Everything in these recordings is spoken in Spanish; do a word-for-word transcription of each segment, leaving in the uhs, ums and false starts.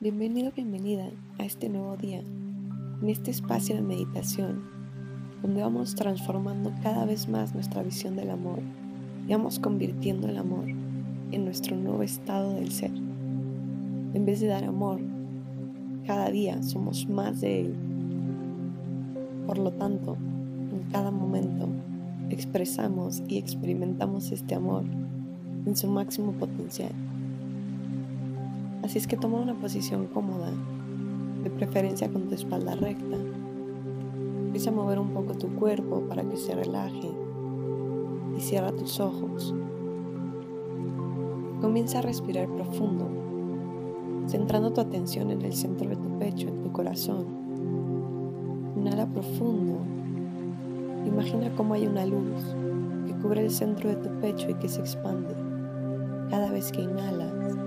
Bienvenido, bienvenida a este nuevo día, en este espacio de meditación, donde vamos transformando cada vez más nuestra visión del amor y vamos convirtiendo el amor en nuestro nuevo estado del ser. En vez de dar amor, cada día somos más de él. Por lo tanto, en cada momento expresamos y experimentamos este amor en su máximo potencial. Así es que toma una posición cómoda, de preferencia con tu espalda recta. Empieza a mover un poco tu cuerpo para que se relaje y cierra tus ojos. Comienza a respirar profundo, centrando tu atención en el centro de tu pecho, en tu corazón. Inhala profundo. Imagina cómo hay una luz que cubre el centro de tu pecho y que se expande cada vez que inhalas.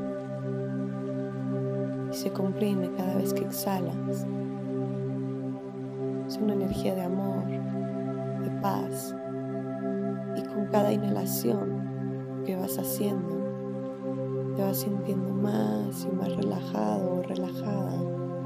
Se comprime cada vez que exhalas. Es una energía de amor, de paz, y con cada inhalación que vas haciendo te vas sintiendo más y más relajado o relajada,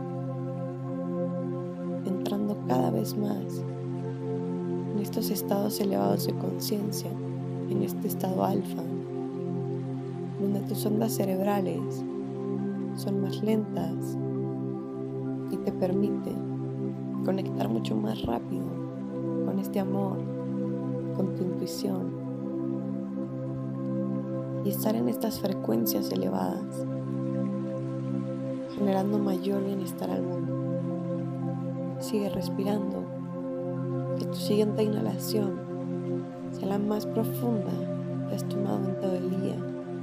entrando cada vez más en estos estados elevados de conciencia, en este estado alfa, donde tus ondas cerebrales son más lentas y te permite conectar mucho más rápido con este amor, con tu intuición y estar en estas frecuencias elevadas, generando mayor bienestar al mundo. Sigue respirando, que tu siguiente inhalación sea la más profunda que has tomado en todo el día.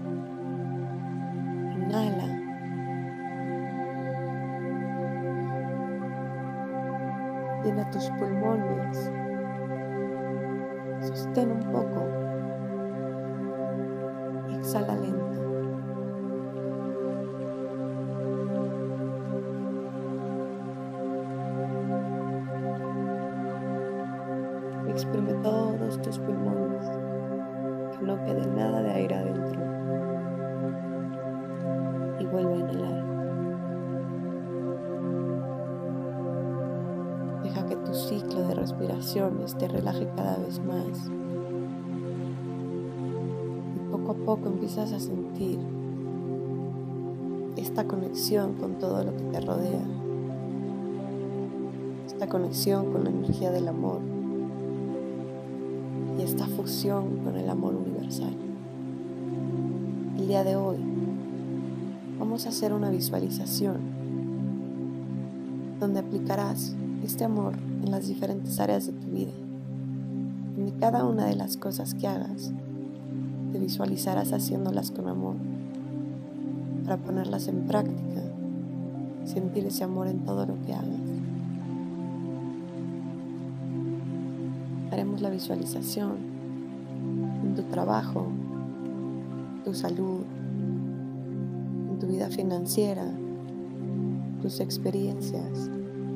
Inhala. Llena tus pulmones, sostén un poco y exhala lento. Exprime todos tus pulmones, que no quede nada de aire adentro. Y vuelve a inhalar. Deja que tu ciclo de respiraciones te relaje cada vez más. Y poco a poco empiezas a sentir esta conexión con todo lo que te rodea. Esta conexión con la energía del amor. Y esta fusión con el amor universal. El día de hoy vamos a hacer una visualización donde aplicarás este amor en las diferentes áreas de tu vida. En cada una de las cosas que hagas, te visualizarás haciéndolas con amor, para ponerlas en práctica, sentir ese amor en todo lo que hagas. Haremos la visualización en tu trabajo, tu salud, en tu vida financiera, tus experiencias,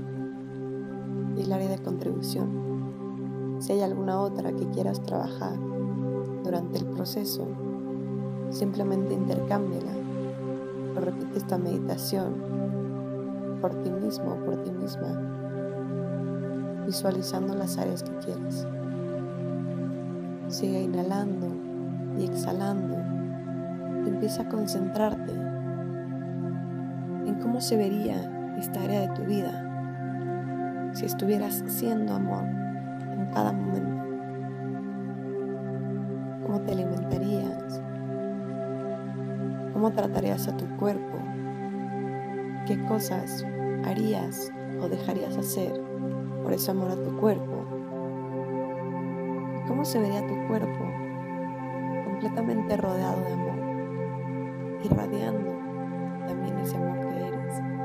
y el área de contribución. Si hay alguna otra que quieras trabajar durante el proceso, simplemente intercámbiala o repite esta meditación por ti mismo o por ti misma, visualizando las áreas que quieras. Sigue inhalando y exhalando y empieza a concentrarte en cómo se vería esta área de tu vida si estuvieras siendo amor en cada momento. ¿Cómo te alimentarías? ¿Cómo tratarías a tu cuerpo? ¿Qué cosas harías o dejarías hacer por ese amor a tu cuerpo? ¿Cómo se vería tu cuerpo completamente rodeado de amor, irradiando también ese amor que eres?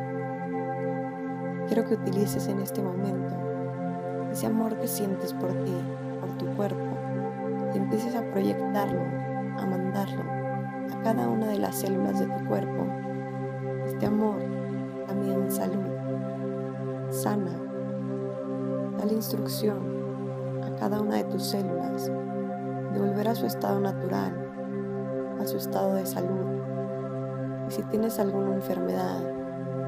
Quiero que utilices en este momento ese amor que sientes por ti, por tu cuerpo, y empieces a proyectarlo, a mandarlo a cada una de las células de tu cuerpo. Este amor también en salud, sana. Dale instrucción a cada una de tus células de volver a su estado natural, a su estado de salud. Y si tienes alguna enfermedad,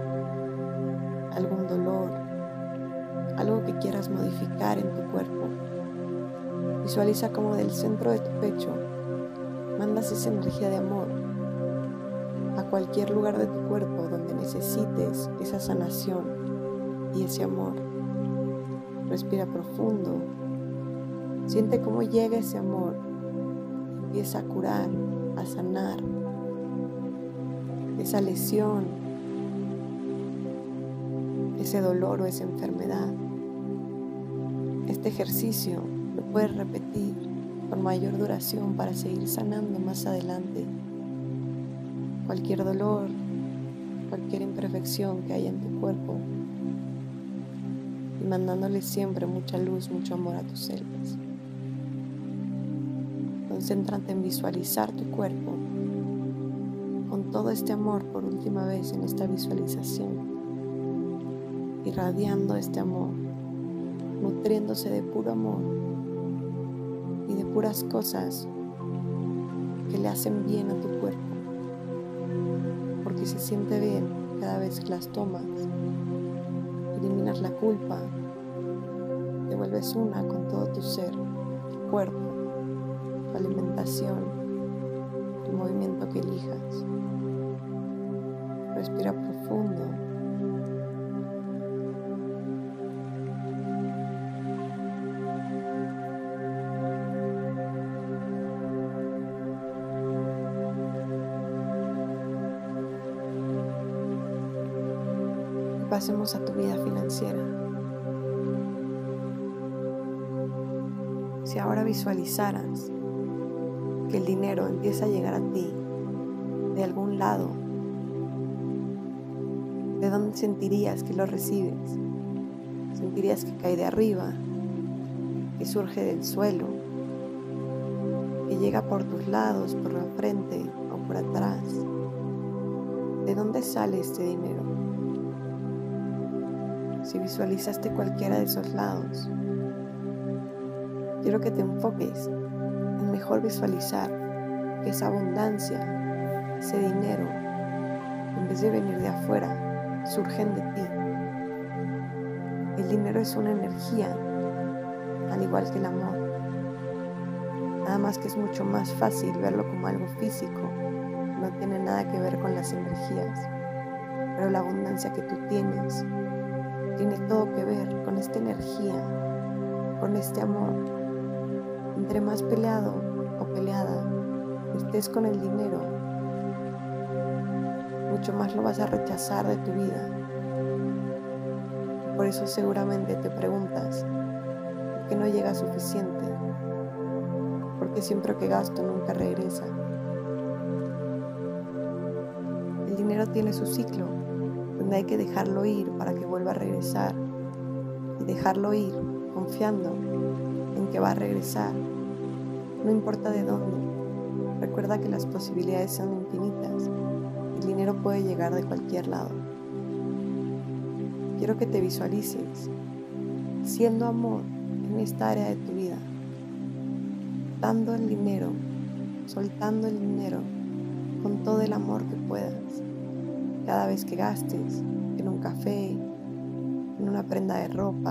algún dolor, algo que quieras modificar en tu cuerpo. Visualiza cómo del centro de tu pecho mandas esa energía de amor a cualquier lugar de tu cuerpo donde necesites esa sanación y ese amor. Respira profundo. Siente cómo llega ese amor. Empieza a curar, a sanar esa lesión, ese dolor o esa enfermedad. Este ejercicio lo puedes repetir con mayor duración para seguir sanando más adelante cualquier dolor, cualquier imperfección que haya en tu cuerpo, y mandándole siempre mucha luz, mucho amor a tus células. Concéntrate en visualizar tu cuerpo con todo este amor por última vez en esta visualización, irradiando este amor, nutriéndose de puro amor y de puras cosas que le hacen bien a tu cuerpo, porque se siente bien cada vez que las tomas. Eliminas la culpa, te vuelves una con todo tu ser, tu cuerpo, tu alimentación, el movimiento que elijas. Respira profundo. Pasemos a tu vida financiera. Si ahora visualizaras que el dinero empieza a llegar a ti de algún lado, ¿de dónde sentirías que lo recibes? ¿Sentirías que cae de arriba, que surge del suelo, que llega por tus lados, por la frente o por atrás? ¿De dónde sale este dinero? Si visualizaste cualquiera de esos lados, quiero que te enfoques en mejor visualizar que esa abundancia, ese dinero, en vez de venir de afuera, surgen de ti. El dinero es una energía, al igual que el amor. Nada más que es mucho más fácil verlo como algo físico, no tiene nada que ver con las energías, pero la abundancia que tú tienes tiene todo que ver con esta energía, con este amor. Entre más peleado o peleada estés con el dinero, mucho más lo vas a rechazar de tu vida. Por eso seguramente te preguntas, ¿por qué no llega suficiente? ¿Por qué siempre que gasto nunca regresa? El dinero tiene su ciclo, donde hay que dejarlo ir para que vuelva a regresar, y dejarlo ir confiando en que va a regresar, no importa de dónde. Recuerda que las posibilidades son infinitas, el dinero puede llegar de cualquier lado. Quiero que te visualices siendo amor en esta área de tu vida, dando el dinero, soltando el dinero con todo el amor que puedas. Cada vez que gastes en un café, en una prenda de ropa,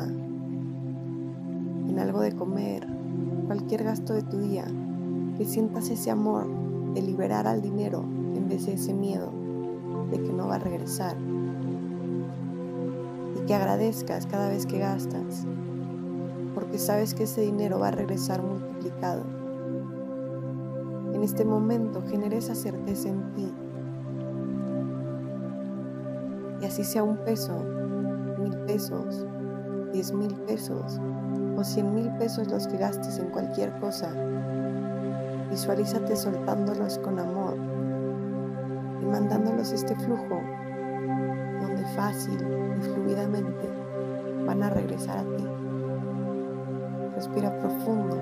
en algo de comer, cualquier gasto de tu día, que sientas ese amor de liberar al dinero en vez de ese miedo de que no va a regresar. Y que agradezcas cada vez que gastas, porque sabes que ese dinero va a regresar multiplicado. En este momento genera esa certeza en ti. Y así sea un peso, mil pesos, diez mil pesos o cien mil pesos los que gastes en cualquier cosa, visualízate soltándolos con amor y mandándolos este flujo donde fácil y fluidamente van a regresar a ti. Respira profundo.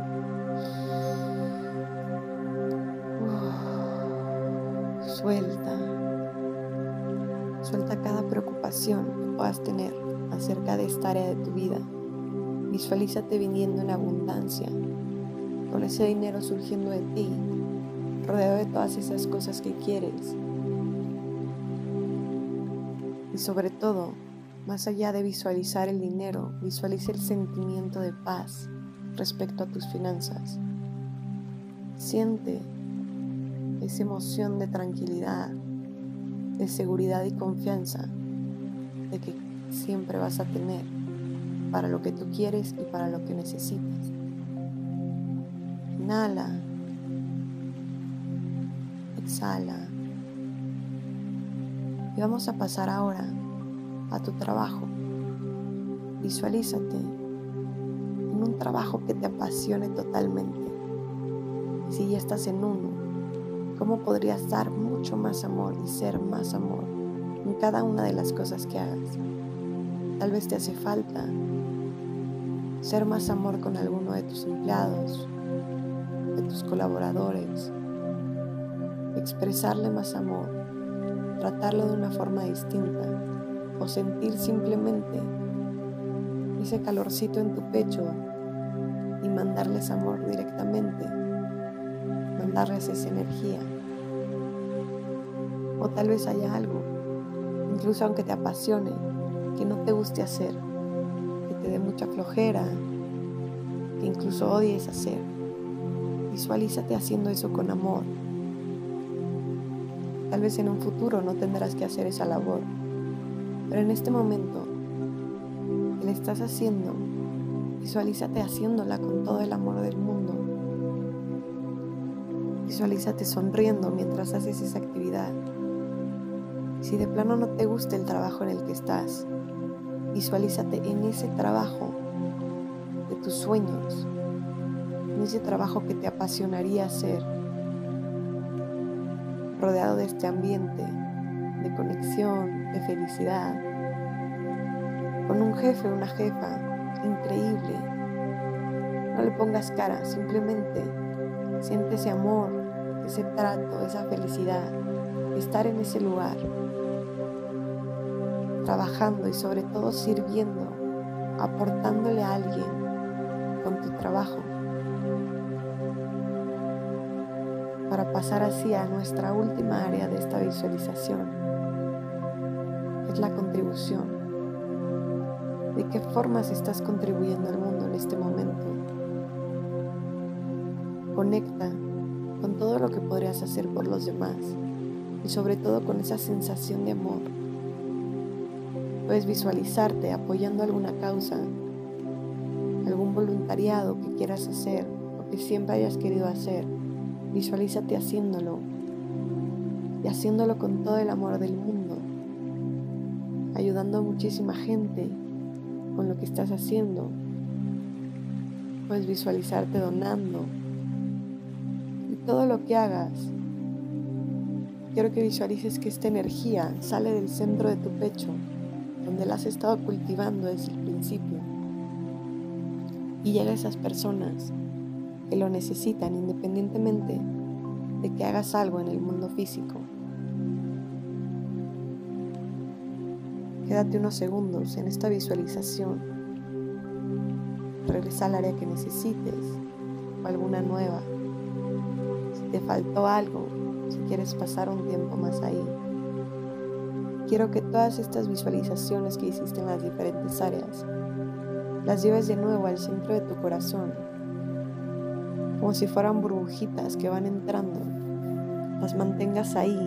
Suelta. Suelta cada preocupación que puedas tener acerca de esta área de tu vida. Visualízate viniendo en abundancia, con ese dinero surgiendo de ti, rodeado de todas esas cosas que quieres. Y sobre todo, Más allá de visualizar el dinero, visualiza el sentimiento de paz respecto a tus finanzas. Siente esa emoción de tranquilidad, de seguridad y confianza, de que siempre vas a tener para lo que tú quieres y para lo que necesitas. Inhala, exhala. Y vamos a pasar ahora a tu trabajo. Visualízate en un trabajo que te apasione totalmente. Si ya estás en uno, ¿cómo podrías dar mucho más amor y ser más amor en cada una de las cosas que hagas? Tal vez te hace falta ser más amor con alguno de tus empleados, de tus colaboradores, expresarle más amor, tratarlo de una forma distinta o sentir simplemente ese calorcito en tu pecho y mandarles amor directamente, mandarles esa energía. O tal vez haya algo, incluso aunque te apasione, que no te guste hacer, que te dé mucha flojera, que incluso odies hacer. Visualízate haciendo eso con amor. Tal vez en un futuro no tendrás que hacer esa labor, pero en este momento que la estás haciendo, visualízate haciéndola con todo el amor del mundo. Visualízate sonriendo mientras haces esa actividad. Si de plano no te gusta el trabajo en el que estás, visualízate en ese trabajo de tus sueños, en ese trabajo que te apasionaría hacer, rodeado de este ambiente de conexión, de felicidad, con un jefe o una jefa increíble. No le pongas cara, simplemente siente ese amor, ese trato, esa felicidad, estar en ese lugar, trabajando y sobre todo sirviendo, aportándole a alguien con tu trabajo, para pasar así a nuestra última área de esta visualización, es la contribución. ¿De qué formas estás contribuyendo al mundo en este momento? Conecta con todo lo que podrías hacer por los demás y sobre todo con esa sensación de amor. Puedes visualizarte apoyando alguna causa, algún voluntariado que quieras hacer o que siempre hayas querido hacer. Visualízate haciéndolo y haciéndolo con todo el amor del mundo, ayudando a muchísima gente con lo que estás haciendo. Puedes visualizarte donando y todo lo que hagas. Quiero que visualices que esta energía sale del centro de tu pecho, donde la has estado cultivando desde el principio, y llega a esas personas que lo necesitan, independientemente de que hagas algo en el mundo físico. Quédate unos segundos en esta visualización. Regresa al área que necesites o alguna nueva. Si te faltó algo, si quieres pasar un tiempo más ahí. Quiero que todas estas visualizaciones que hiciste en las diferentes áreas las lleves de nuevo al centro de tu corazón, como si fueran burbujitas que van entrando. Las mantengas ahí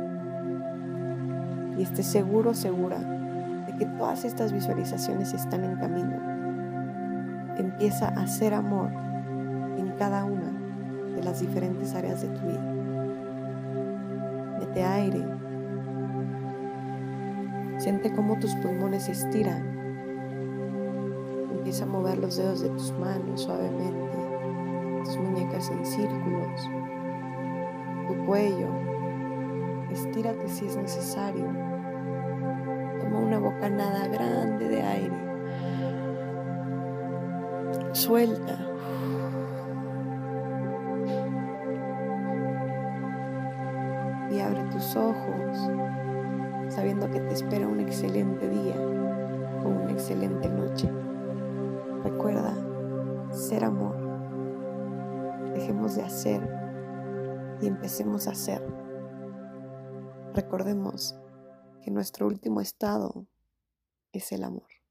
y estés seguro, segura de que todas estas visualizaciones están en camino. Empieza a hacer amor en cada una de las diferentes áreas de tu vida. Mete aire. Siente cómo tus pulmones se estiran. Empieza a mover los dedos de tus manos suavemente, tus muñecas en círculos, tu cuello. Estírate si es necesario. Toma una bocanada grande de aire. Suelta. Y abre tus ojos, sabiendo que te espera un excelente día o una excelente noche. Recuerda, ser amor. Dejemos de hacer y empecemos a hacer. Recordemos que nuestro último estado es el amor.